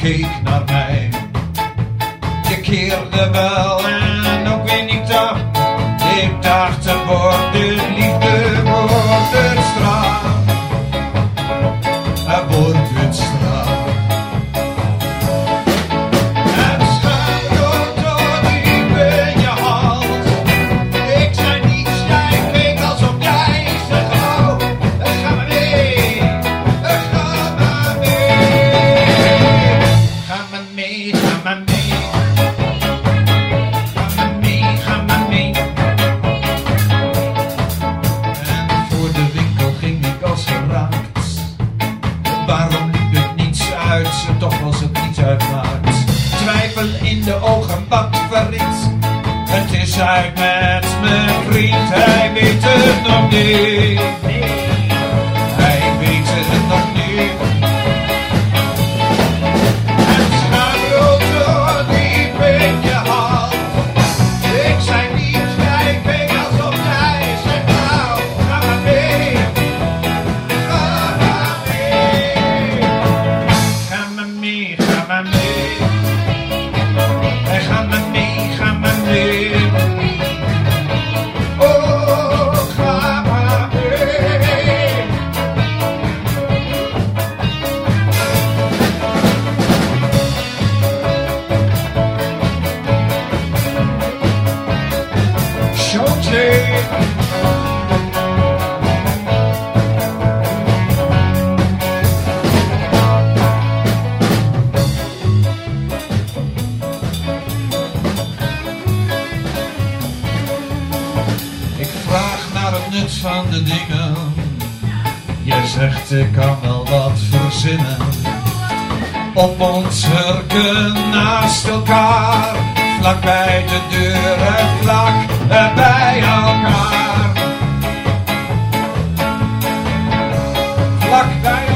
keek naar mij. Je keerde wel en ook weer niet terug. Ik dacht, er wordt de liefde, wordt het straf. Er wordt het straf. Het schuimt door diep in je hals. Ik zei niets, jij keek alsof jij zegt, oh, ga maar mee, ga maar mee. Ga maar mee, ga maar mee. Ga maar mee, ga maar mee. En voor de winkel ging ik als geraakt. Waarom liep het niets uit, toch was het niet uitmaakt. Twijfel in de ogen, wat verriet. Het is uit met mijn vriend, hij weet het nog niet. Hij weet het nog niet. Het schuilt door diep in je hals. Ik zei niets, jij keek alsof jij zegt, nou, ga maar mee. Ga maar mee. Ga maar mee, ga maar mee. Ga maar mee, ga maar mee. Oh, ga maar mee. Showtje. Ik vraag naar het nut van de dingen. Je zegt ik kan wel wat verzinnen. Op ons hurken naast elkaar. Vlak bij de deur en vlak bij elkaar. Vlak bij